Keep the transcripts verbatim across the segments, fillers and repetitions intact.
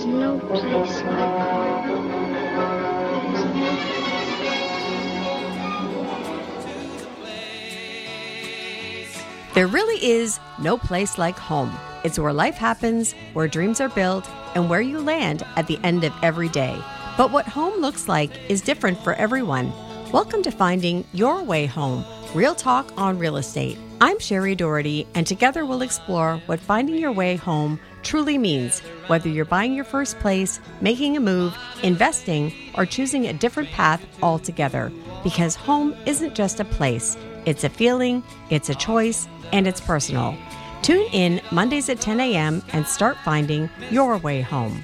is no place like home. There is no There really is no place like home. It's where life happens, where dreams are built, and where you land at the end of every day. But what home looks like is different for everyone. Welcome to Finding Your Way Home, real talk on real estate. I'm Sherry Doherty, and together we'll explore what finding your way home truly means, whether you're buying your first place, making a move, investing, or choosing a different path altogether. Because home isn't just a place. It's a feeling, it's a choice, and it's personal. Tune in Mondays at ten a.m. and start finding your way home.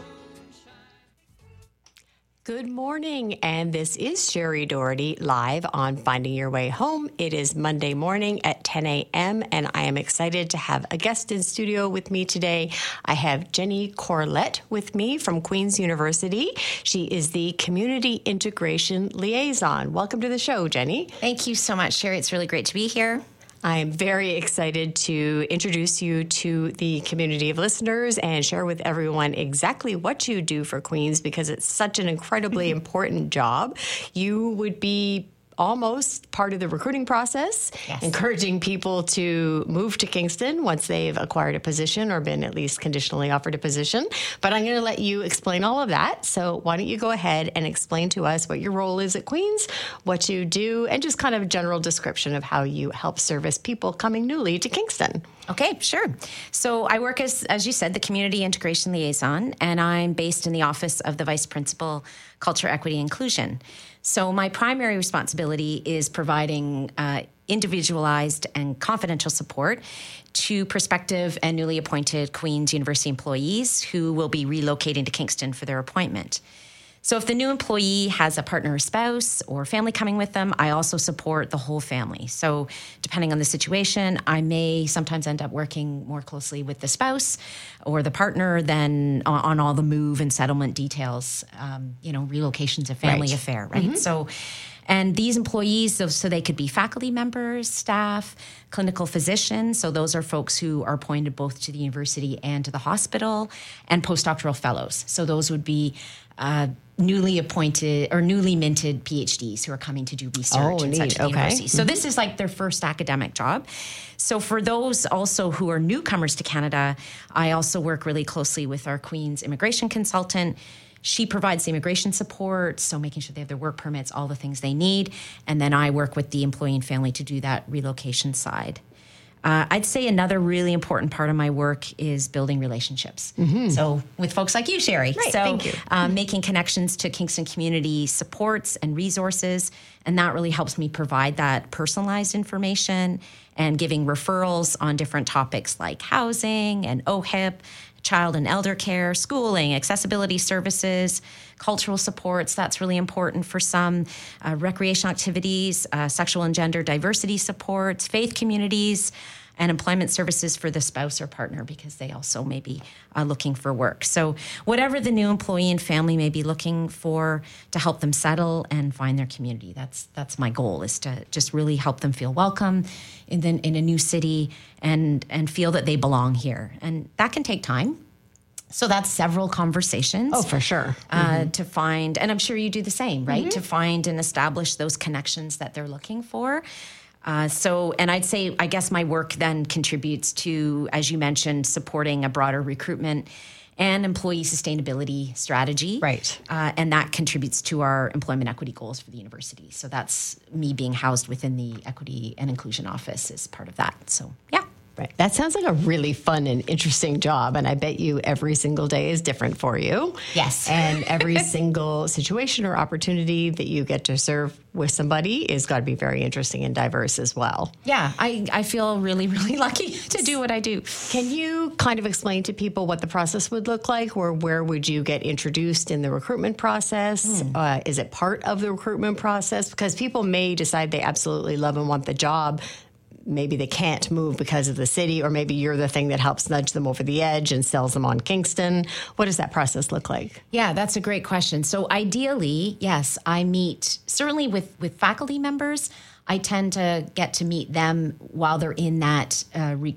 Good morning, and this is Sherry Doherty live on Finding Your Way Home. It is Monday morning at ten a.m., and I am excited to have a guest in studio with me today. I have Jenny Corlett with me from Queen's University. She is the Community Integration Liaison. Welcome to the show, Jenny. Thank you so much, Sherry. It's really great to be here. I am very excited to introduce you to the community of listeners and share with everyone exactly what you do for Queens, because it's such an incredibly important job. You would be almost part of the recruiting process, yes. Encouraging people to move to Kingston once they've acquired a position or been at least conditionally offered a position. But I'm going to let you explain all of that. So why don't you go ahead and explain to us what your role is at Queens, what you do, and just kind of a general description of how you help service people coming newly to Kingston. Okay, sure. So I work as, as you said, the Community Integration Liaison, and I'm based in the office of the Vice Principal, Culture, Equity, Inclusion. So my primary responsibility is providing uh, individualized and confidential support to prospective and newly appointed Queen's University employees who will be relocating to Kingston for their appointment. So if the new employee has a partner or spouse or family coming with them, I also support the whole family. So depending on the situation, I may sometimes end up working more closely with the spouse or the partner than on, on all the move and settlement details. Um, you know, relocation's a family right. affair, right? Mm-hmm. So, and these employees, so, so they could be faculty members, staff, clinical physicians. So those are folks who are appointed both to the university and to the hospital, and postdoctoral fellows. So those would be uh, newly appointed or newly minted P H Ds who are coming to do research oh, and such at the okay. university. So mm-hmm. this is like their first academic job. So for those also who are newcomers to Canada, I also work really closely with our Queen's immigration consultant. She provides the immigration support, so making sure they have their work permits, all the things they need. And then I work with the employee and family to do that relocation side. Uh, I'd say another really important part of my work is building relationships. Mm-hmm. So with folks like you, Sherry. Right, so thank you. Um, mm-hmm. making connections to Kingston community supports and resources. And that really helps me provide that personalized information and giving referrals on different topics like housing and O H I P, child and elder care, schooling, accessibility services, cultural supports. That's really important for some, uh, recreation activities, uh, sexual and gender diversity supports, faith communities, and employment services for the spouse or partner, because they also may be uh, looking for work. So whatever the new employee and family may be looking for to help them settle and find their community, that's that's my goal, is to just really help them feel welcome in the, in a new city and and feel that they belong here. And that can take time. So that's several conversations. Oh, for sure. Uh, mm-hmm. To find, and I'm sure you do the same, right? Mm-hmm. To find and establish those connections that they're looking for. Uh, so, and I'd say, I guess my work then contributes to, as you mentioned, supporting a broader recruitment and employee sustainability strategy. Right. Uh, and that contributes to our employment equity goals for the university. So that's me being housed within the Equity and Inclusion Office as part of that. So, yeah. Right. That sounds like a really fun and interesting job, and I bet you every single day is different for you. Yes. And every single situation or opportunity that you get to serve with somebody is got to be very interesting and diverse as well. Yeah, I, I feel really, really lucky to do what I do. Can you kind of explain to people what the process would look like, or where would you get introduced in the recruitment process? Hmm. Uh, is it part of the recruitment process? Because people may decide they absolutely love and want the job. Maybe they can't move because of the city, or maybe you're the thing that helps nudge them over the edge and sells them on Kingston. What does that process look like? Yeah, that's a great question. So ideally, yes, I meet, certainly with, with faculty members, I tend to get to meet them while they're in that uh, re-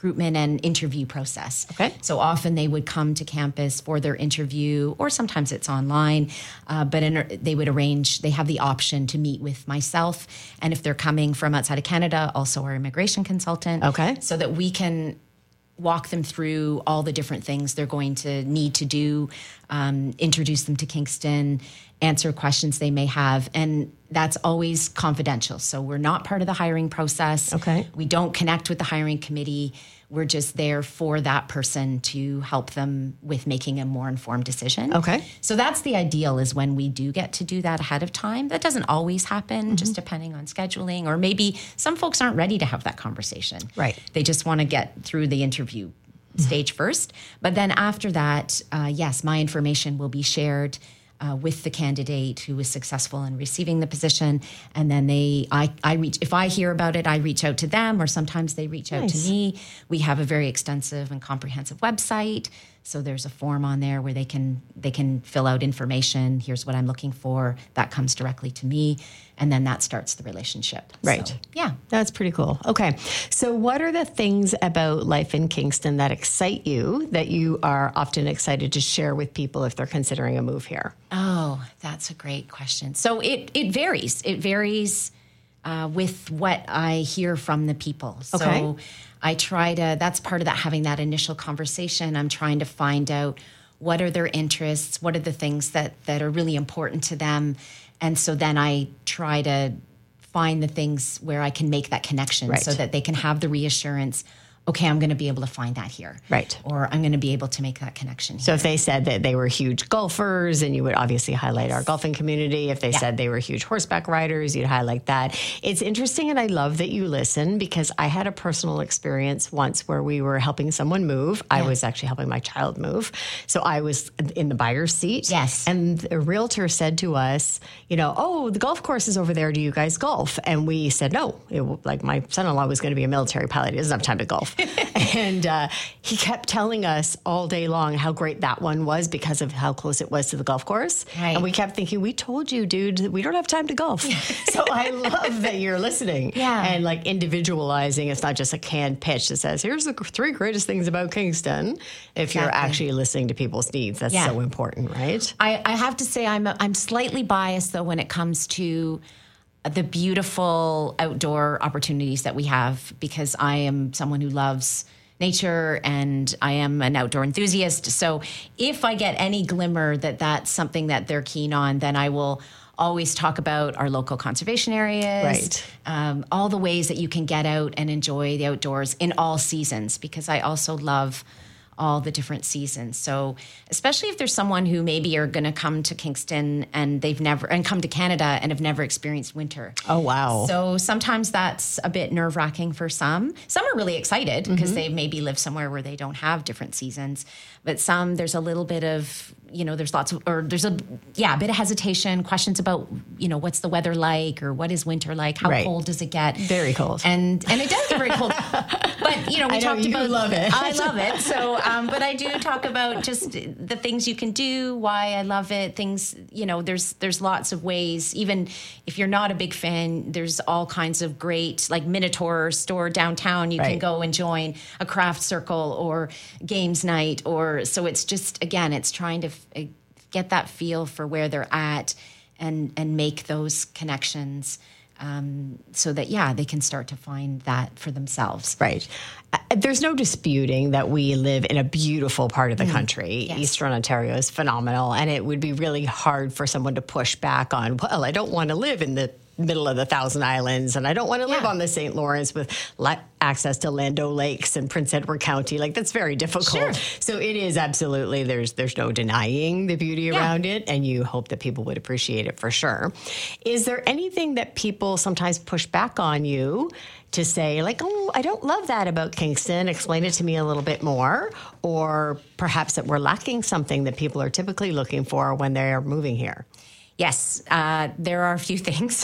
recruitment and interview process. Okay. So often they would come to campus for their interview, or sometimes it's online, uh, but in, they would arrange, they have the option to meet with myself. And if they're coming from outside of Canada, also our immigration consultant. Okay. So that we can walk them through all the different things they're going to need to do, um, introduce them to Kingston, answer questions they may have. And that's always confidential. So we're not part of the hiring process. Okay. We don't connect with the hiring committee. We're just there for that person to help them with making a more informed decision. Okay. So that's the ideal, is when we do get to do that ahead of time. That doesn't always happen, mm-hmm. just depending on scheduling, or maybe some folks aren't ready to have that conversation. Right. They just want to get through the interview mm-hmm. stage first. But then after that, uh, yes, my information will be shared Uh, with the candidate who was successful in receiving the position. And then they, I, I reach, if I hear about it, I reach out to them, or sometimes they reach out Nice. to me. We have a very extensive and comprehensive website. So there's a form on there where they can, they can fill out information. Here's what I'm looking for. That comes directly to me. And then that starts the relationship. Right. So, yeah. That's pretty cool. Okay. So what are the things about life in Kingston that excite you, that you are often excited to share with people if they're considering a move here? Oh, that's a great question. So it, it varies. It varies uh, with what I hear from the people. Okay. So I try to, that's part of that, having that initial conversation. I'm trying to find out what are their interests, what are the things that, that are really important to them. And so then I try to find the things where I can make that connection, right. so that they can have the reassurance, okay, I'm going to be able to find that here. Right. Or I'm going to be able to make that connection here. So if they said that they were huge golfers, and you would obviously highlight our golfing community. If they Yeah. said they were huge horseback riders, you'd highlight that. It's interesting, and I love that you listen, because I had a personal experience once where we were helping someone move. I Yeah. was actually helping my child move. So I was in the buyer's seat. Yes. And the realtor said to us, you know, oh, the golf course is over there. Do you guys golf? And we said, no. It, like my son-in-law was going to be a military pilot. He doesn't have time to golf. And uh, he kept telling us all day long how great that one was because of how close it was to the golf course. Right. And we kept thinking, we told you, dude, that we don't have time to golf. So I love that you're listening. Yeah. And like individualizing. It's not just a canned pitch that says, here's the three greatest things about Kingston. If you're Exactly. actually listening to people's needs, that's Yeah. so important, right? I, I have to say I'm I'm slightly biased, though, when it comes to the beautiful outdoor opportunities that we have, because I am someone who loves nature and I am an outdoor enthusiast. So if I get any glimmer that that's something that they're keen on, then I will always talk about our local conservation areas, Right. um, all the ways that you can get out and enjoy the outdoors in all seasons, because I also love all the different seasons. So especially if there's someone who maybe are going to come to Kingston and they've never, and come to Canada and have never experienced winter. Oh, wow. So sometimes that's a bit nerve wracking for some. Some are really excited because Mm-hmm. they maybe live somewhere where they don't have different seasons. But some, there's a little bit of, you know, there's lots of, or there's a, yeah, a bit of hesitation, questions about, you know, what's the weather like, or what is winter like? How Right. cold does it get? Very cold. And and it does get very cold. But, you know, we I know talked you about, love it. I love it. So, um, but I do talk about just the things you can do, why I love it, things, you know, there's, there's lots of ways. Even if you're not a big fan, there's all kinds of great, like Minotaur store downtown, you can Right. go and join a craft circle or games night, or, so it's just, again, it's trying to f- get that feel for where they're at and, and make those connections. Um, so that, yeah, they can start to find that for themselves. Right. Uh, There's no disputing that we live in a beautiful part of the country. Yes. Eastern Ontario is phenomenal, and it would be really hard for someone to push back on, well, I don't want to live in the middle of the Thousand Islands, and I don't want to live Yeah. on the Saint Lawrence with la- access to Lando Lakes and Prince Edward County. Like, that's very difficult. Sure. So it is absolutely, there's there's no denying the beauty Yeah. around it, and you hope that people would appreciate it for sure. Is there anything that people sometimes push back on you to say, like, oh, I don't love that about Kingston, explain it to me a little bit more? Or perhaps that we're lacking something that people are typically looking for when they're moving here? Yes, uh, there are a few things.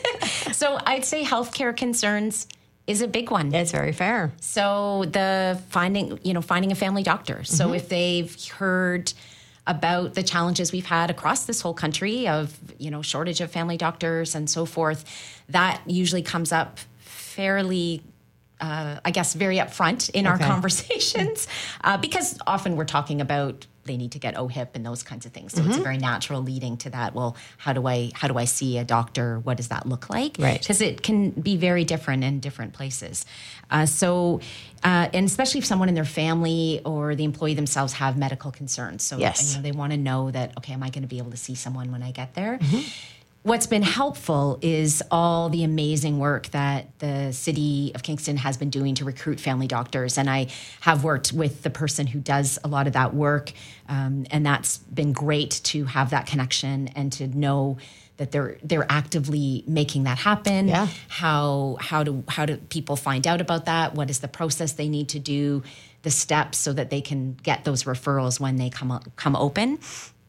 So I'd say healthcare concerns is a big one. It's very fair. So the finding, you know, finding a family doctor. So Mm-hmm. if they've heard about the challenges we've had across this whole country of, you know, shortage of family doctors and so forth, that usually comes up fairly uh, I guess, very upfront in our Okay. conversations uh, because often we're talking about they need to get O H I P and those kinds of things. So it's a very natural leading to that. Well, how do I how do I see a doctor? What does that look like? Right. Because it can be very different in different places. Uh, so, uh, and especially if someone in their family or the employee themselves have medical concerns. So Yes. you know, they want to know that, okay, am I going to be able to see someone when I get there? What's been helpful is all the amazing work that the city of Kingston has been doing to recruit family doctors. And I have worked with the person who does a lot of that work. Um, and that's been great to have that connection and to know that they're they're actively making that happen. Yeah. How how do how do people find out about that? What is the process they need to do, the steps so that they can get those referrals when they come o- come open.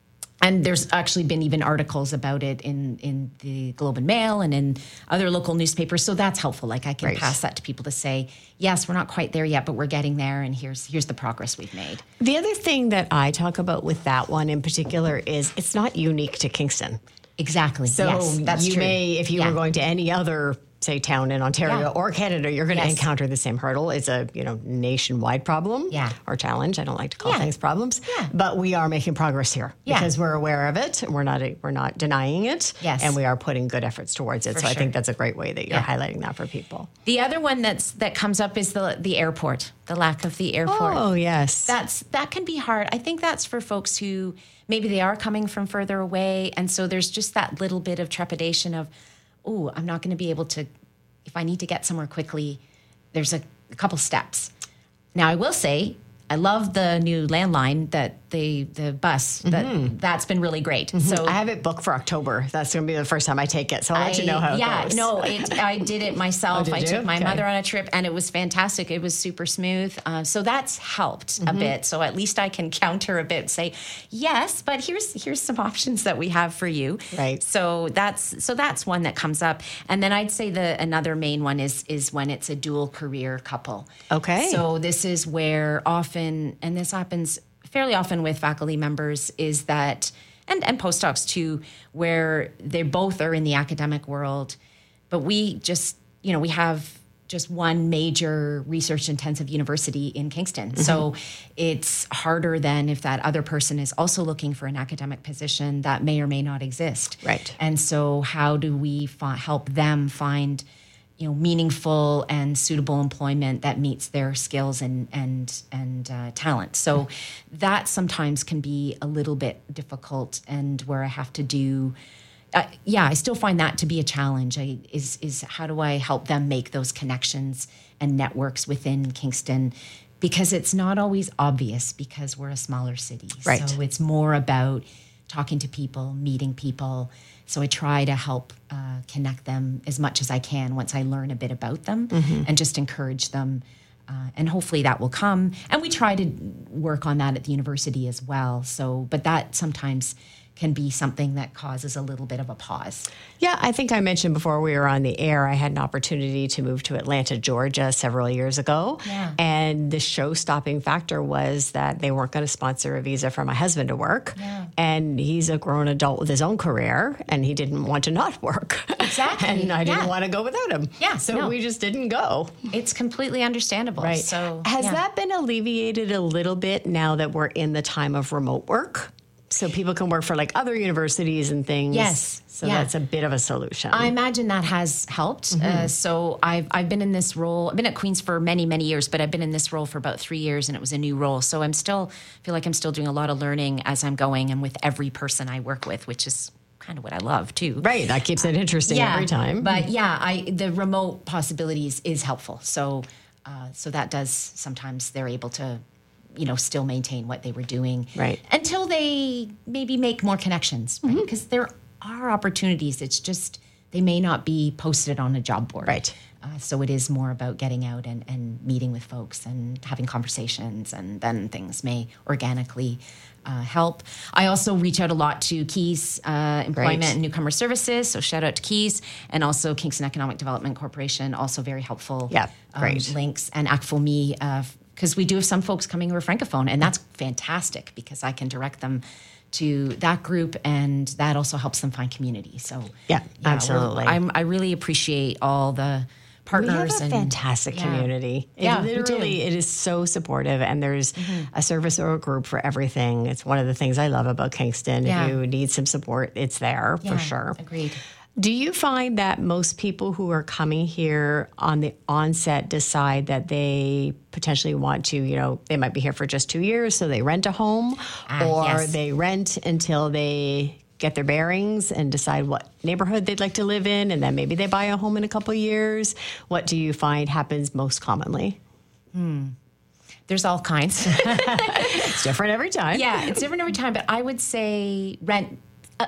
And there's actually been even articles about it in, in the Globe and Mail and in other local newspapers. So that's helpful. Like I can Right. pass that to people to say, yes, we're not quite there yet, but we're getting there. And here's here's the progress we've made. The other thing that I talk about with that one in particular is it's not unique to Kingston. Exactly. So yes, that's you true. may, if you Yeah. were going to any other, say, town in Ontario Yeah. or Canada, you're going to Yes. encounter the same hurdle. It's a you know nationwide problem Yeah. or challenge. I don't like to call Yeah. things problems, Yeah. but we are making progress here Yeah. because we're aware of it. And we're not we're not denying it, Yes. and we are putting good efforts towards it. For so I sure. think that's a great way that you're Yeah. highlighting that for people. The other one that's that comes up is the the airport, the lack of the airport. Oh yes, That's that can be hard. I think that's for folks who maybe they are coming from further away, and so there's just that little bit of trepidation of, oh, I'm not going to be able to. If I need to get somewhere quickly, there's a, a couple steps. Now, I will say, I love the new landline that the the bus that that's been really great. So I have it booked for October. That's going to be the first time I take it, so I'll let you know how it yeah, goes. no, it, I did it myself. Oh, did I you? took my Okay. mother on a trip, and it was fantastic. It was super smooth. Uh, so that's helped a bit. So at least I can counter a bit, say yes, but here's here's some options that we have for you. Right. So that's so that's one that comes up, and then I'd say the another main one is is when it's a dual career couple. Okay. So this is where often, and this happens fairly often with faculty members, is that, and, and postdocs too, where they both are in the academic world, but we just, you know, we have just one major research intensive university in Kingston. Mm-hmm. So it's harder than if that other person is also looking for an academic position that may or may not exist. Right. And so how do we fi- help them find, you know, meaningful and suitable employment that meets their skills and and and uh, talent. So that sometimes can be a little bit difficult, and where I have to do, uh, yeah, I still find that to be a challenge. I, is is how do I help them make those connections and networks within Kingston? Because it's not always obvious because we're a smaller city. Right. So it's more about talking to people, meeting people. So I try to help uh, connect them as much as I can once I learn a bit about them, and just encourage them. Uh, and hopefully that will come. And we try to work on that at the university as well. So, but that sometimes can be something that causes a little bit of a pause. Yeah, I think I mentioned before we were on the air, I had an opportunity to move to Atlanta, Georgia several years ago. Yeah. And the show-stopping factor was that they weren't going to sponsor a visa for my husband to work. Yeah. And he's a grown adult with his own career, and he didn't want to not work. Exactly. And I didn't Yeah. want to go without him. Yeah, So no. we just didn't go. It's completely understandable. Right. So Has yeah. that been alleviated a little bit now that we're in the time of remote work? So people can work for like other universities and things. Yes. So Yeah. that's a bit of a solution. I imagine that has helped. Uh, so I've I've been in this role. I've been at Queen's for many many years, but I've been in this role for about three years, and it was a new role. So I'm still feel like I'm still doing a lot of learning as I'm going, and with every person I work with, which is kind of what I love too. Right. That keeps it interesting every time. But yeah, I the remote possibilities is helpful. So uh, so that does sometimes they're able to, you know, still maintain what they were doing. Right. Until they maybe make more connections, right? Because there are opportunities. It's just they may not be posted on a job board. Right. Uh, so it is more about getting out and, and meeting with folks and having conversations, and then things may organically uh, help. I also reach out a lot to Keys uh, Employment Great. and Newcomer Services, so shout out to Keys, and also Kingston Economic Development Corporation, also very helpful. Yeah, great. Um, links, and Act For Me, because we do have some folks coming who are Francophone, and that's fantastic because I can direct them to that group, and that also helps them find community. So Yeah, we're- absolutely. I'm, I really appreciate all the partners. We have a and fantastic yeah. community. It Yeah, we literally, do. it is so supportive, and there's a service or a group for everything. It's one of the things I love about Kingston. Yeah. If you need some support, it's there Yeah, for sure. Agreed. Do you find that most people who are coming here on the onset decide that they potentially want to, you know, they might be here for just two years, so they rent a home, Ah, or yes. they rent until they get their bearings and decide what neighborhood they'd like to live in, and then maybe they buy a home in a couple of years? What do you find happens most commonly? There's all kinds. It's different every time. Yeah, it's different every time, but I would say rent. Uh,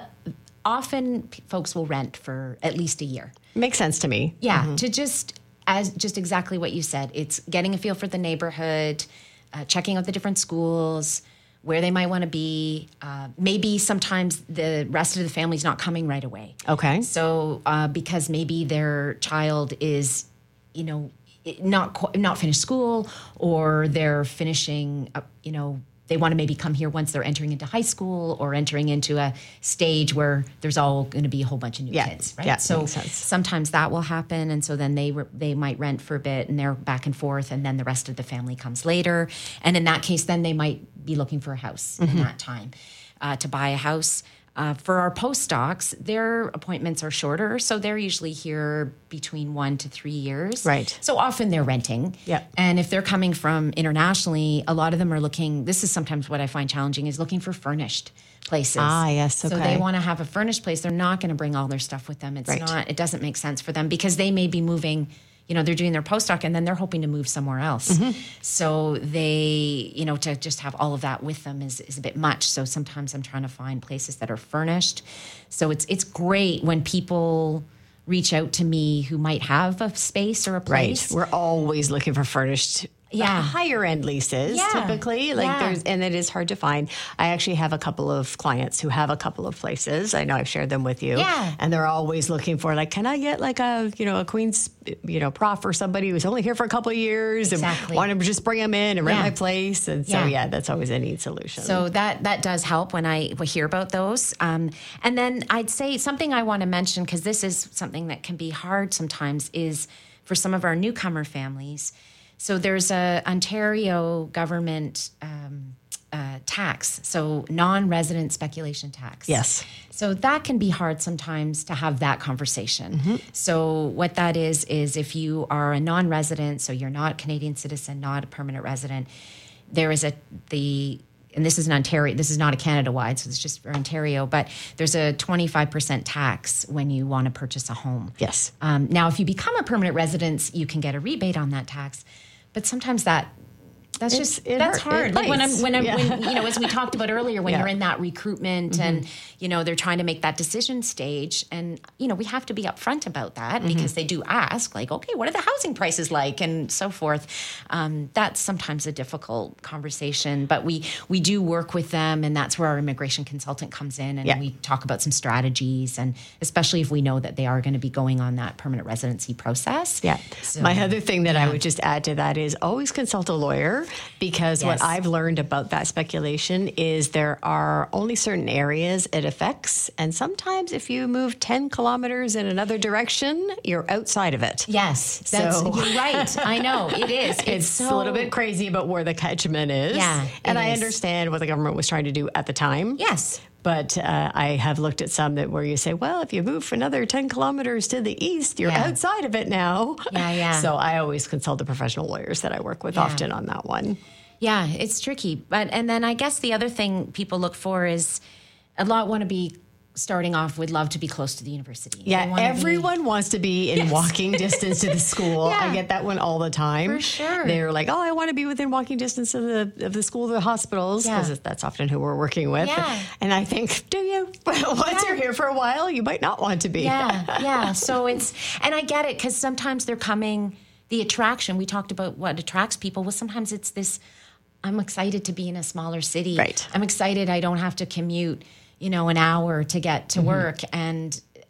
often p- folks will rent for at least a year. Makes sense to me. Yeah, to just as just exactly what you said. It's getting a feel for the neighborhood, uh, checking out the different schools, where they might want to be. Uh, maybe sometimes the rest of the family's not coming right away. Okay. So uh, because maybe their child is, you know, not qu- not finished school, or they're finishing, uh, you know, they want to maybe come here once they're entering into high school or entering into a stage where there's all going to be a whole bunch of new Yeah. kids, right? Yeah, So makes sense. sometimes that will happen, and so then they re- they might rent for a bit, and they're back and forth, and then the rest of the family comes later, and in that case, then they might be looking for a house Mm-hmm. in that time uh, to buy a house. Uh, for our postdocs, their appointments are shorter, so they're usually here between one to three years. Right. So often they're renting. Yeah. And if they're coming from internationally, a lot of them are looking, this is sometimes what I find challenging, is looking for furnished places. Ah, yes, So okay. they want to have a furnished place. They're not going to bring all their stuff with them. It's Right. not, it doesn't make sense for them because they may be moving, you know, they're doing their postdoc and then they're hoping to move somewhere else. Mm-hmm. So they, you know, to just have all of that with them is, is a bit much. So sometimes I'm trying to find places that are furnished. So it's it's great when people reach out to me who might have a space or a Right. place. We're always looking for furnished Yeah. higher end leases Yeah. typically. Like Yeah. there's and it is hard to find. I actually have a couple of clients who have a couple of places. I know I've shared them with you. Yeah. And they're always looking for like, can I get like a, you know, a Queen's, you know, prof or somebody who's only here for a couple of years Exactly. and want to just bring them in and rent Yeah. my place. And so Yeah. yeah, that's always a neat solution. So that that does help when I hear about those. Um, and then I'd say something I want to mention, because this is something that can be hard sometimes, is for some of our newcomer families. So there's a Ontario government um, uh, tax, so non-resident speculation tax. Yes. So that can be hard sometimes to have that conversation. So what that is, is if you are a non-resident, so you're not a Canadian citizen, not a permanent resident, there is a, the, and this is an Ontario, this is not a Canada-wide, so it's just for Ontario, but there's a twenty-five percent tax when you want to purchase a home. Yes. Um, now, if you become a permanent resident, you can get a rebate on that tax, but sometimes that that's It's- just it that's hurt- hard. it Like when I'm bites. when I'm Yeah. when you know, as we talked about earlier, when Yeah. you're in that recruitment and you know they're trying to make that decision stage, and you know we have to be upfront about that because they do ask, like, okay, what are the housing prices like, and so forth. Um, that's sometimes a difficult conversation, but we we do work with them, and that's where our immigration consultant comes in, and Yeah. we talk about some strategies, and especially if we know that they are going to be going on that permanent residency process. Yeah. So, My other thing that I yeah. would just add to that is always consult a lawyer, because what Yes. I've learned about that speculation is there are only certain areas it affects. And sometimes if you move ten kilometers in another direction, you're outside of it. Yes, that's So- you're right. I know it is. It's, It's so, a little bit crazy about where the catchment is. Yeah, And it I is. understand what the government was trying to do at the time. Yes. But uh, I have looked at some that where you say, well, if you move another ten kilometers to the east, you're Yeah. outside of it now. Yeah, yeah. So I always consult the professional lawyers that I work with Yeah. often on that one. Yeah, it's tricky. But and then I guess the other thing people look for is a lot want to be starting off would love to be close to the university. They Yeah, wanna be- everyone wants to be in Yes. walking distance to the school. Yeah. I get that one all the time. For sure. They're like, oh, I want to be within walking distance of the of the school, the hospitals, Yeah. because that's often who we're working with. Yeah. And I think, do you? Once you're here for a while, you might not want to be. Yeah, yeah. So it's, and I get it because sometimes they're coming, the attraction, we talked about what attracts people. Well, sometimes it's this, I'm excited to be in a smaller city. Right. I'm excited I don't have to commute, you know, an hour to get to work. And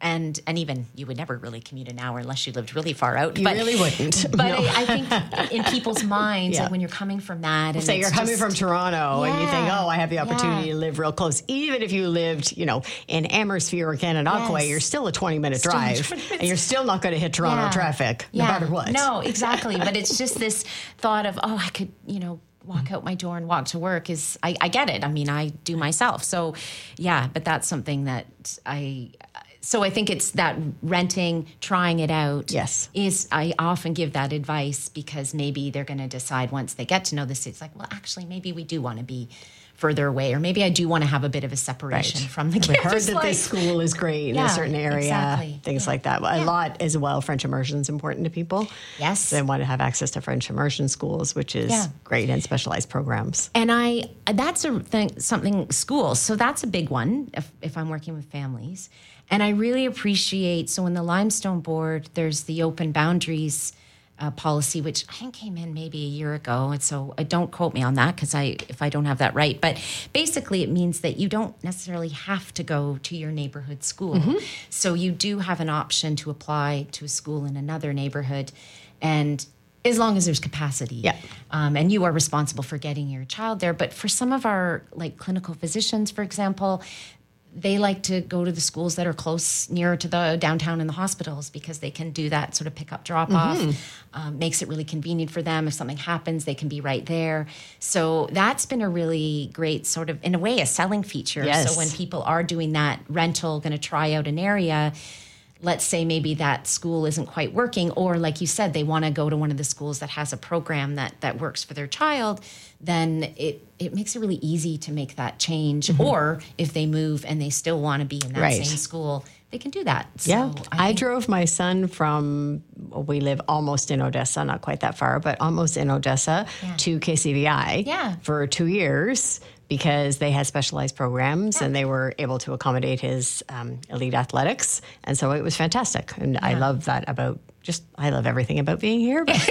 And and even you would never really commute an hour unless you lived really far out. You but, really wouldn't. But No. I, I think in people's minds, Yeah. like when you're coming from that, and Say you're it's coming just- from Toronto and you think, Yeah. oh, I have the opportunity Yeah. to live real close. Even if you lived, you know, in Amherstby or Kananakwa, Yes. you're still a twenty minute Still a drive. twenty minutes. And you're still not going to hit Toronto Yeah. traffic, no Yeah. matter what. No, exactly. But it's just this thought of, oh, I could, you know, walk out my door and walk to work is, I, I get it. I mean, I do myself. So, yeah, but that's something that I, so I think it's that renting, trying it out. Yes. Is, I often give that advice because maybe they're going to decide once they get to know the city, it's like, well, actually, maybe we do want to be further away, or maybe I do want to have a bit of a separation Right. from the We heard campus that life. this school is great in Yeah, a certain area, exactly. things Yeah. like that. A Yeah. lot as well. French immersion is important to people. Yes. They want to have access to French immersion schools, which is Yeah. great, and specialized programs. And I, that's a thing, something schools. So that's a big one if, if I'm working with families. And I really appreciate, so in the Limestone Board, there's the open boundaries uh, policy, which I think came in maybe a year ago. And so uh, don't quote me on that because I, if I don't have that right. But basically it means that you don't necessarily have to go to your neighborhood school. Mm-hmm. So you do have an option to apply to a school in another neighborhood. And as long as there's capacity. Yeah. Um, and you are responsible for getting your child there. But for some of our like clinical physicians, for example, they like to go to the schools that are close, nearer to the downtown and the hospitals because they can do that sort of pick up, drop off. Um, makes it really convenient for them. If something happens, they can be right there. So that's been a really great sort of, in a way, a selling feature. Yes. So when people are doing that rental, going to try out an area, let's say maybe that school isn't quite working, or like you said, they want to go to one of the schools that has a program that that works for their child, then it it makes it really easy to make that change. Mm-hmm. Or if they move and they still want to be in that Right. same school, they can do that. So Yeah, I, think- drove my son from, we live almost in Odessa, not quite that far, but almost in Odessa Yeah. to K C V I Yeah. for two years because they had specialized programs and they were able to accommodate his um, elite athletics. And so it was fantastic. And I love that about just, I love everything about being here. But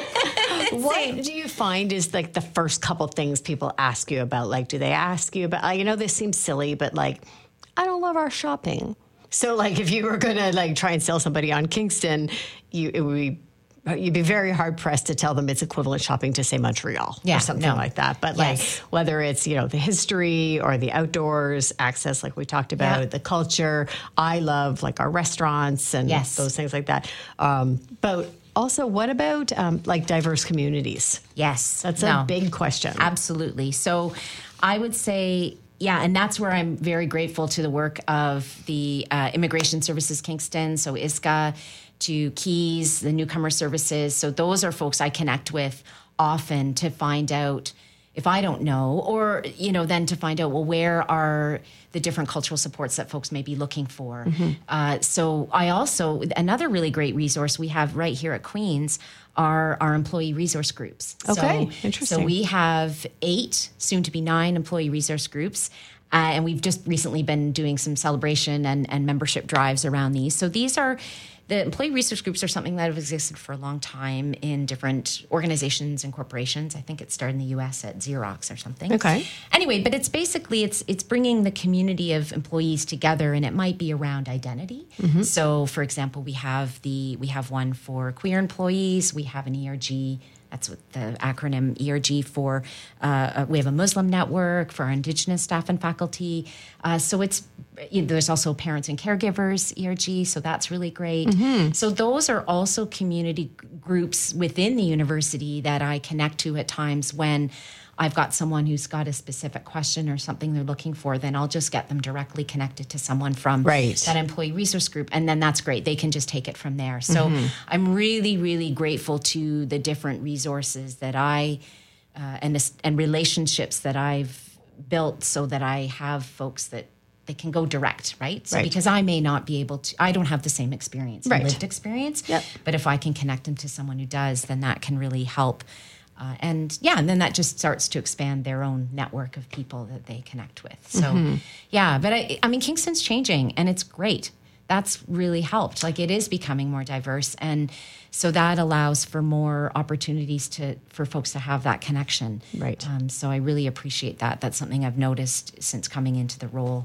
what do you find is like the first couple things people ask you about? Like, do they ask you about, like, you know, this seems silly, but like, I don't love our shopping. So like if you were going to like try and sell somebody on Kingston, you it would be, you'd be very hard pressed to tell them it's equivalent shopping to say Montreal Yeah, or something no. like that. But Yes. like whether it's, you know, the history or the outdoors access, like we talked about, Yeah. the culture, I love like our restaurants and Yes. those things like that. Um, but also what about um, like diverse communities? Yes. That's No. a big question. Absolutely. So I would say, yeah, and that's where I'm very grateful to the work of the uh, Immigration Services Kingston, so I S C A, to Keys, the newcomer services. So those are folks I connect with often to find out if I don't know, or, you know, then to find out, well, where are the different cultural supports that folks may be looking for? Uh, so I also, another really great resource we have right here at Queen's are our employee resource groups. Okay, so, interesting. So we have eight, soon to be nine employee resource groups. Uh, and we've just recently been doing some celebration and, and membership drives around these. So these are, the employee resource groups are something that have existed for a long time in different organizations and corporations. I think it started in the U S at Xerox or something. Okay. Anyway, but it's basically, it's it's bringing the community of employees together, and it might be around identity. So for example, we have the, we have one for queer employees, we have an E R G. That's what the acronym E R G for. Uh, we have a Muslim network for our Indigenous staff and faculty. Uh, so it's, you know, there's also parents and caregivers E R G, so that's really great. So those are also community g- groups within the university that I connect to at times when I've got someone who's got a specific question or something they're looking for, then I'll just get them directly connected to someone from Right. that employee resource group. And then that's great. They can just take it from there. So I'm really, really grateful to the different resources that I, uh, and, this- and relationships that I've built so that I have folks that they can go direct, right? So Right. because I may not be able to, I don't have the same experience, and Right. lived experience, Yep. but if I can connect them to someone who does, then that can really help. Uh, and yeah, and then that just starts to expand their own network of people that they connect with. So yeah, but I, I mean, Kingston's changing and it's great. That's really helped. Like it is becoming more diverse. And so that allows for more opportunities to, for folks to have that connection. Right. Um, so I really appreciate that. That's something I've noticed since coming into the role.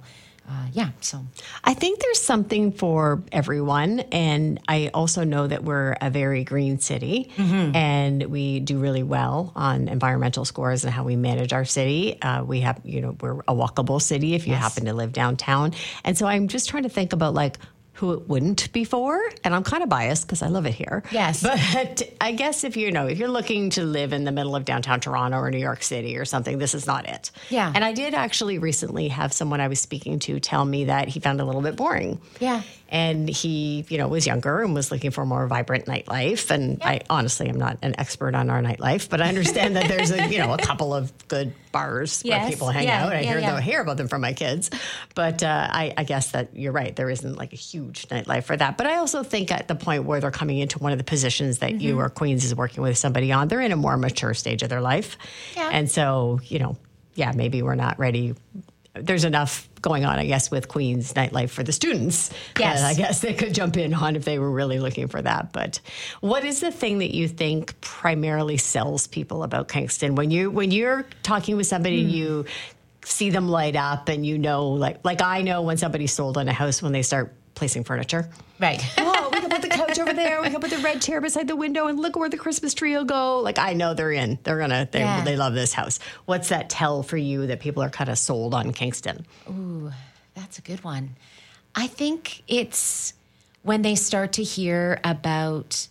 uh, yeah, so. I think there's something for everyone. And I also know that we're a very green city mm-hmm. and we do really well on environmental scores and how we manage our city. Uh, we have, you know, we're a walkable city if you yes. happen to live downtown. And so I'm just trying to think about like, who it wouldn't be for, and I'm kind of biased because I love it here. Yes, but I guess if you know if you're looking to live in the middle of downtown Toronto or New York City or something, this is not it. Yeah, and I did actually recently have someone I was speaking to tell me that he found it a little bit boring. Yeah, and he, you know, was younger and was looking for more vibrant nightlife. And yeah. I honestly am not an expert on our nightlife, but I understand that there's a you know a couple of good bars yes. where people hang yeah. out. I yeah, hear yeah. I hear about them from my kids, but uh, I, I guess that you're right. There isn't like a huge nightlife for that. But I also think at the point where they're coming into one of the positions that mm-hmm. you or Queens is working with somebody on, they're in a more mature stage of their life. Yeah. And so, you know, yeah, maybe we're not ready. There's enough going on, I guess, with Queens nightlife for the students. Yes. I guess they could jump in on if they were really looking for that. But what is the thing that you think primarily sells people about Kingston? When you when you're talking with somebody, mm. you see them light up and you know, like like I know when somebody's sold on a house when they start placing furniture. Right. Oh, we can put the couch over there. We can put the red chair beside the window and look where the Christmas tree will go. Like, I know they're in. They're going to, they, yeah. they love this house. What's that tell for you that people are kind of sold on Kingston? Ooh, that's a good one. I think it's when they start to hear about,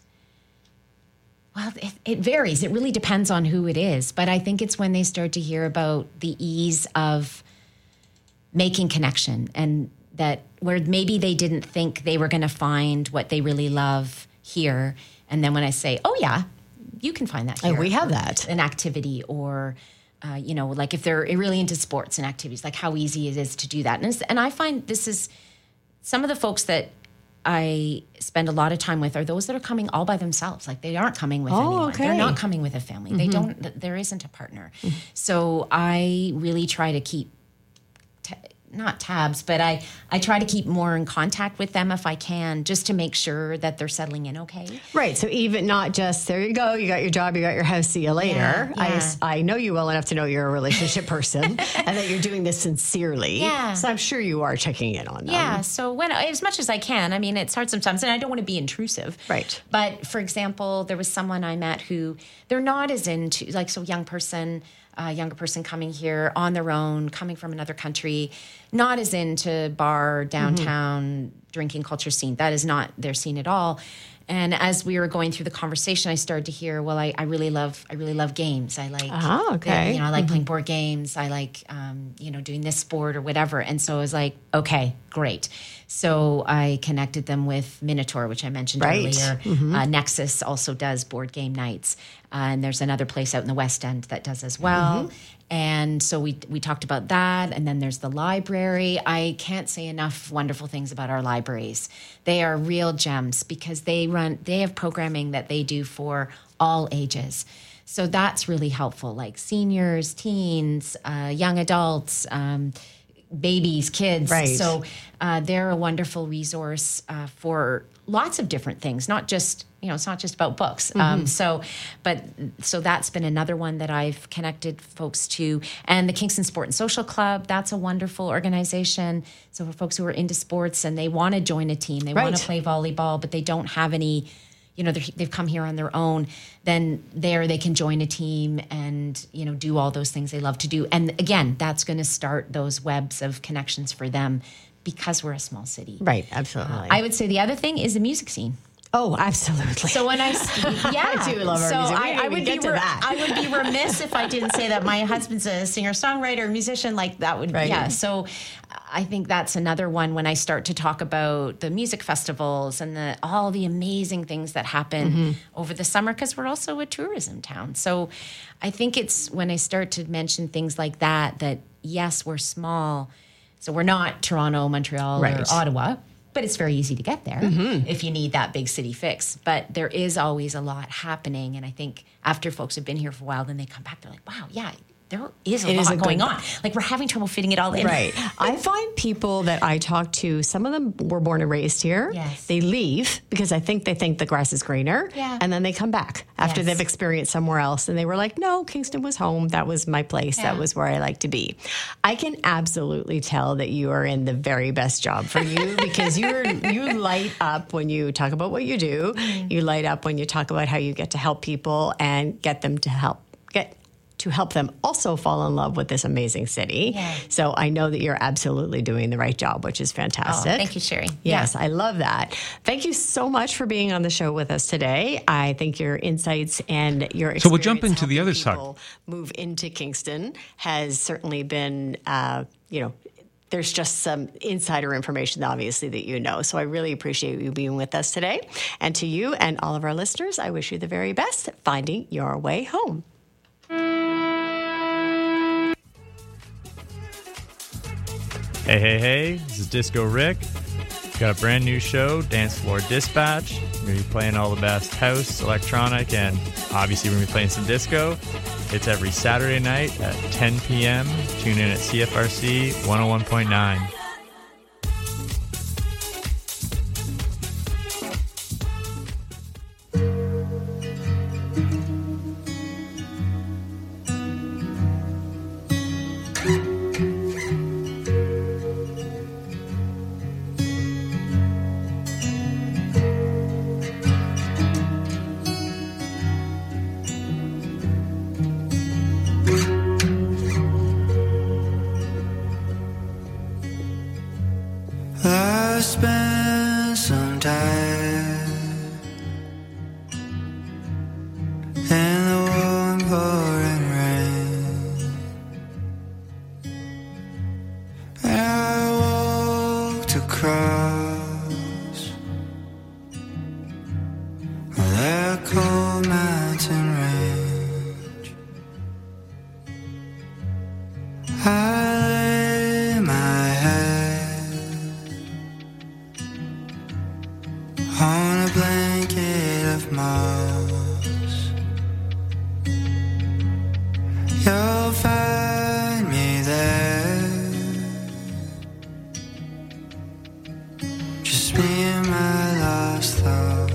well, it, it varies. It really depends on who it is. But I think it's when they start to hear about the ease of making connection and that where maybe they didn't think they were going to find what they really love here. And then when I say, oh, yeah, you can find that here. Oh, we have that. An activity or, uh, you know, like if they're really into sports and activities, like how easy it is to do that. And, and I find this is some of the folks that I spend a lot of time with are those that are coming all by themselves. Like they aren't coming with oh, anyone. Okay. They're not coming with a family. Mm-hmm. They don't, there isn't a partner. Mm-hmm. So I really try to keep t- not tabs, but I, I try to keep more in contact with them if I can, just to make sure that they're settling in okay. Right. So even not just, there you go, you got your job, you got your house, see you later. Yeah, yeah. I, I know you well enough to know you're a relationship person and that you're doing this sincerely. Yeah. So I'm sure you are checking in on them. Yeah. So when, as much as I can, I mean, it's hard sometimes and I don't want to be intrusive. Right. But for example, there was someone I met who they're not as into, like, so young person, a uh, younger person coming here on their own, coming from another country, not as into bar, downtown, mm-hmm. drinking culture scene. That is not their scene at all. And as we were going through the conversation, I started to hear, well, I, I really love, I really love games. I like, oh, okay. the, you know, I like mm-hmm. playing board games. I like, um, you know, doing this sport or whatever. And so I was like, okay, great. So I connected them with Minotaur, which I mentioned right. earlier. Mm-hmm. Uh, Nexus also does board game nights. Uh, and there's another place out in the West End that does as well. Mm-hmm. And so we we talked about that. And then there's the library. I can't say enough wonderful things about our libraries. They are real gems because they run, they have programming that they do for all ages. So that's really helpful, like seniors, teens, uh, young adults, um, babies, kids. Right. So uh, they're a wonderful resource uh, for lots of different things, not just, you know, it's not just about books. Mm-hmm. Um, so, but, so that's been another one that I've connected folks to. And the Kingston Sport and Social Club, that's a wonderful organization. So for folks who are into sports and they want to join a team, they right. want to play volleyball, but they don't have any, you know, they've come here on their own, then there they can join a team and, you know, do all those things they love to do. And again, that's going to start those webs of connections for them because we're a small city. Right, absolutely. Uh, I would say the other thing is the music scene. Oh, absolutely. So when I, yeah, I do love our so music. We I, didn't I even would get be, to re- that. I would be remiss if I didn't say that my husband's a singer, songwriter, musician. Like that would, right. yeah. So I think that's another one when I start to talk about the music festivals and the all the amazing things that happen mm-hmm. over the summer because we're also a tourism town. So I think it's when I start to mention things like that that yes, we're small, so we're not Toronto, Montreal, right. or Ottawa. But it's very easy to get there mm-hmm. if you need that big city fix. But there is always a lot happening. And I think after folks have been here for a while, then they come back, they're like, wow, yeah, there is a It lot is a going good- on. Like, we're having trouble fitting it all in. Right. I find people that I talk to, some of them were born and raised here. Yes. They leave because I think they think the grass is greener. Yeah. And then they come back after Yes. they've experienced somewhere else. And they were like, no, Kingston was home. That was my place. Yeah. That was where I like to be. I can absolutely tell that you are in the very best job for you because you're you light up when you talk about what you do. Mm-hmm. You light up when you talk about how you get to help people and get them to help get to help them also fall in love with this amazing city. Yeah. So I know that you're absolutely doing the right job, which is Oh, fantastic. thank you, Sherry. Yes, Yeah. I love that. Thank you so much for being on the show with us today. I think your insights and your experience So we'll jump into the helping other side. people move into Kingston has certainly been, uh, you know, there's just some insider information, obviously, that you know. So I really appreciate you being with us today. And to you and all of our listeners, I wish you the very best at finding your way home. Hey, hey, hey, this is Disco Rick. Got a brand new show, Dance Floor Dispatch. We're going to be playing all the best house, electronic, and obviously we're going to be playing some disco. It's every Saturday night at ten p.m. Tune in at C F R C one oh one point nine. I spent some time in the warm pouring rain, and I walked across that cold mountain range. I lay my head on a blanket of moss. You'll find me there, just me and my lost thoughts.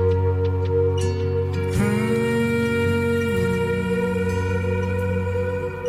Mm.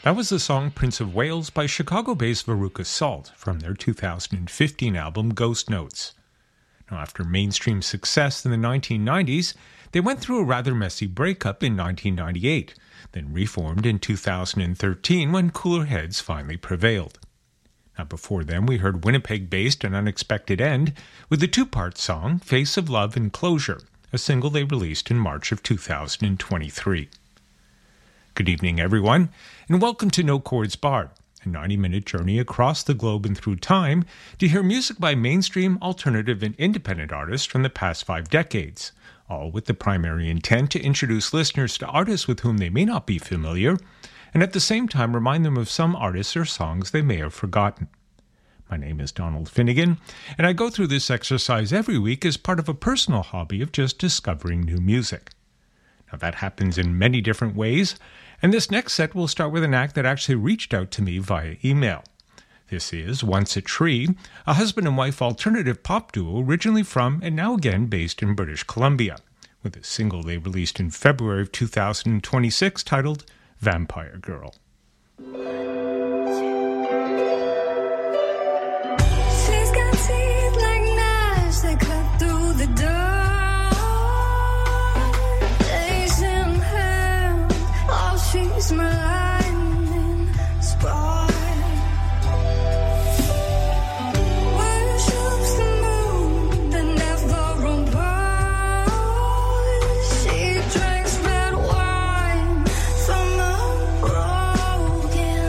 That was the song Prince of Wales by Chicago-based Veruca Salt from their two thousand fifteen album Ghost Notes. Now, after mainstream success in the nineteen nineties, they went through a rather messy breakup in nineteen ninety-eight, then reformed in two thousand thirteen when cooler heads finally prevailed. Now, before them, we heard Winnipeg-based An Unexpected End with the two-part song Face of Love and Closure, a single they released in March of two thousand twenty-three. Good evening, everyone, and welcome to No Chords Barred, a ninety-minute journey across the globe and through time to hear music by mainstream, alternative, and independent artists from the past five decades, all with the primary intent to introduce listeners to artists with whom they may not be familiar, and at the same time remind them of some artists or songs they may have forgotten. My name is Donald Finnegan, and I go through this exercise every week as part of a personal hobby of just discovering new music. Now, that happens in many different ways, and this next set will start with an act that actually reached out to me via email. This is Once a Tree, a husband and wife alternative pop duo originally from and now again based in British Columbia, with a single they released in February of two thousand twenty-six titled Vampire Girl. She's got teeth like knives that cut through the dark. Asian hand, oh, she's my lightning spark. Worships the moon that never runs by. She drinks red wine from a broken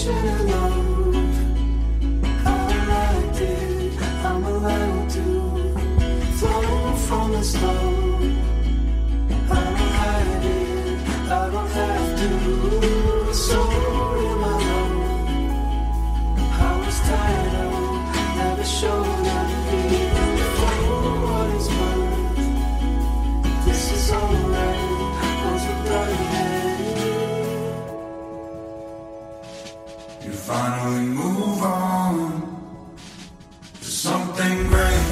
fortunate love. I liked it, I'm allowed to flow from the stone. I don't hide it, I don't have to. So in my love, I was tired of, never showed up even for what it's worth. This is alright, wasn't done yet. You finally move on to something great.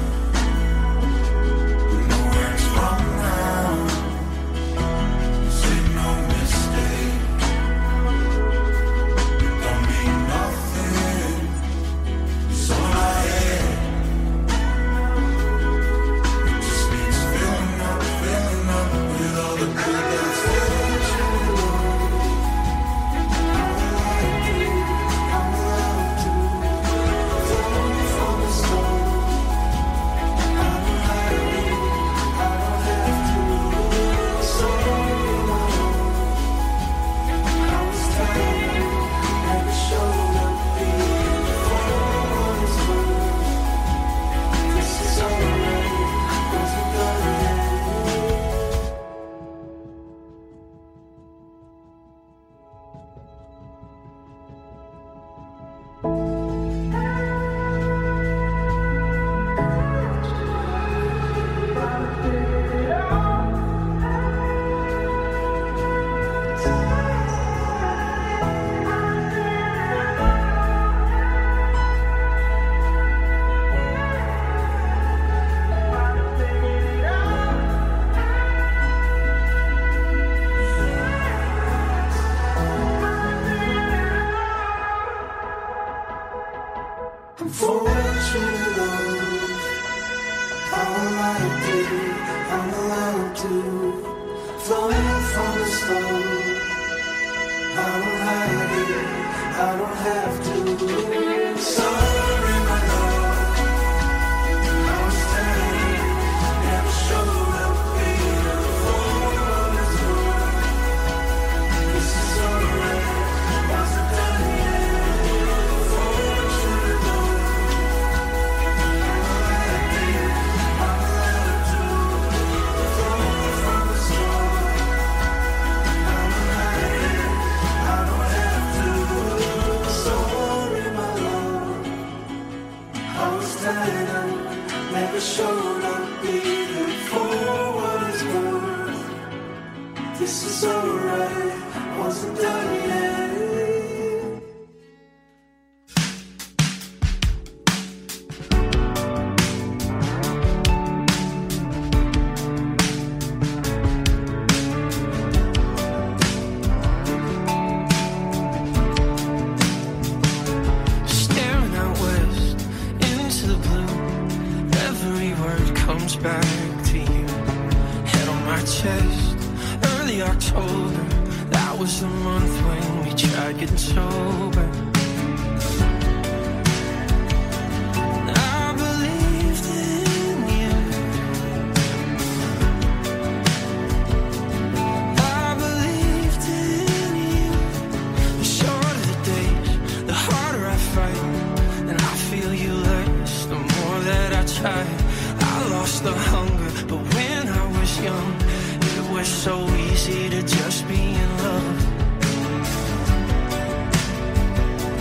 So easy to just be in love.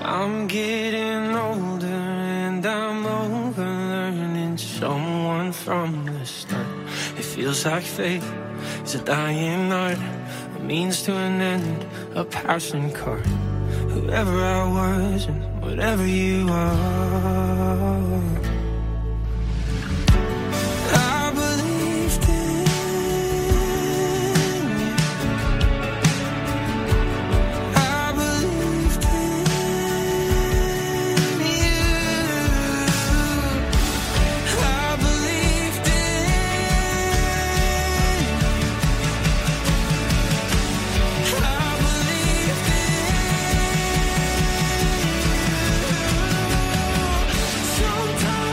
I'm getting older and I'm over learning someone from the start. It feels like faith is a dying art, a means to an end, a passing card. Whoever I was and whatever you are, I believed in you. I believed in you. I believed in you. I believed in you. Sometimes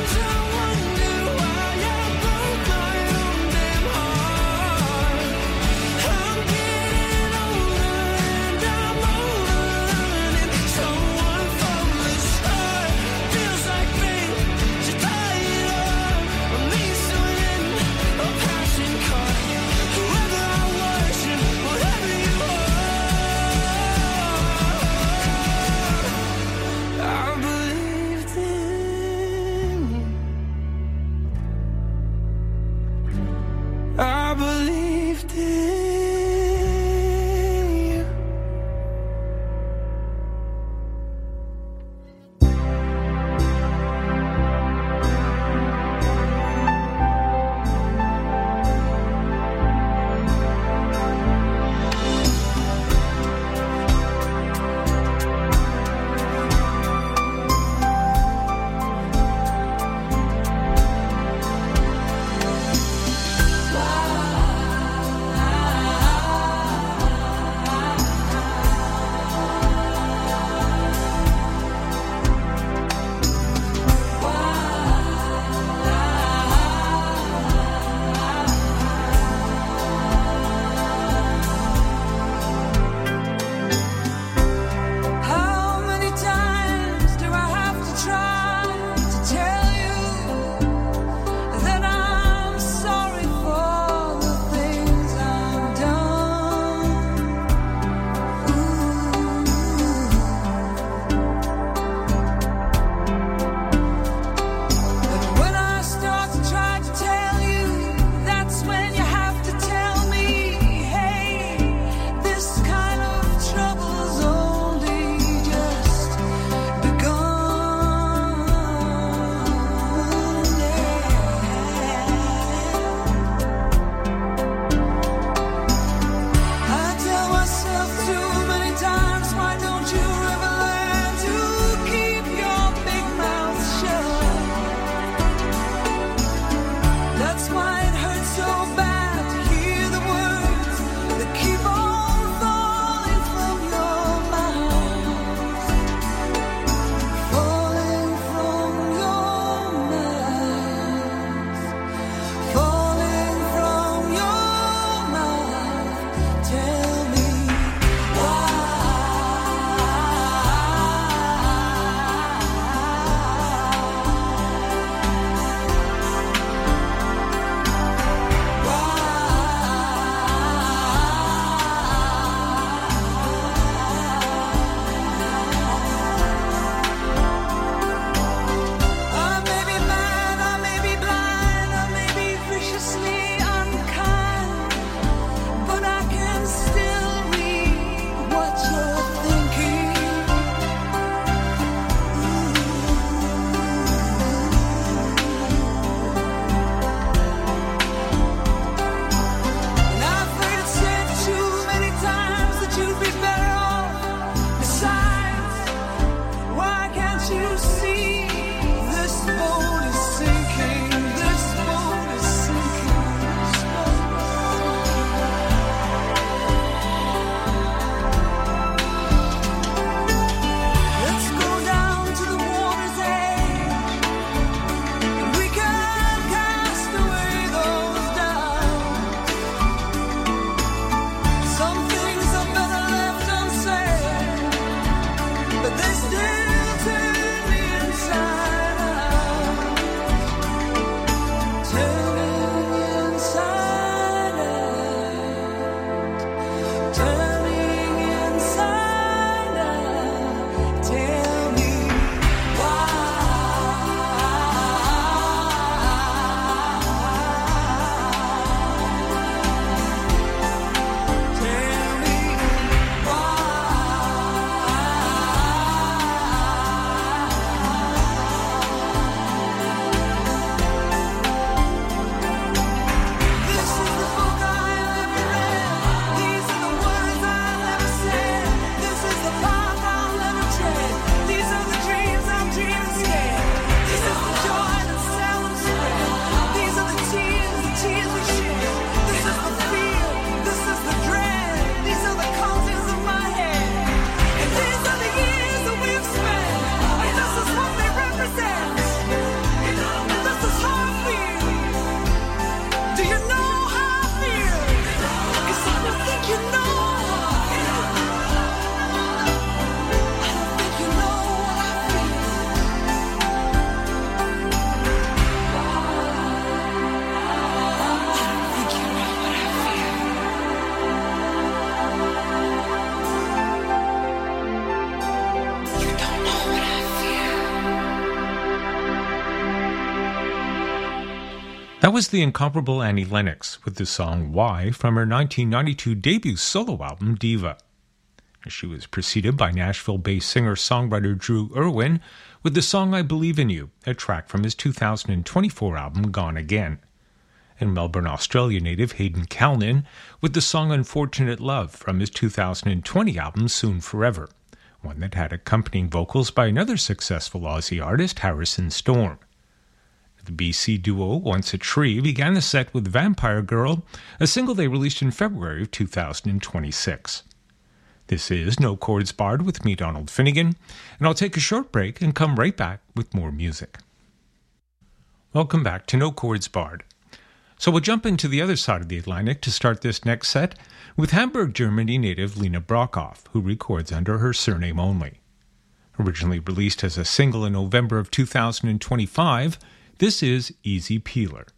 That was the incomparable Annie Lennox with the song Why from her nineteen ninety-two debut solo album Diva. She was preceded by Nashville-based singer-songwriter Drew Irwin with the song I Believe in You, a track from his two thousand twenty-four album Gone Again, and Melbourne, Australia native Hayden Callan with the song Unfortunate Love from his two thousand twenty album Soon Forever, one that had accompanying vocals by another successful Aussie artist, Harrison Storm. The B C duo Once a Tree began the set with Vampire Girl, a single they released in February of two thousand twenty-six. This is No Chords Barred with me, Donald Finnegan, and I'll take a short break and come right back with more music. Welcome back to No Chords Barred. So we'll jump into the other side of the Atlantic to start this next set with Hamburg, Germany native Lena Brockhoff, who records under her surname only. Originally released as a single in November of two thousand twenty-five, this is Easy Peeler.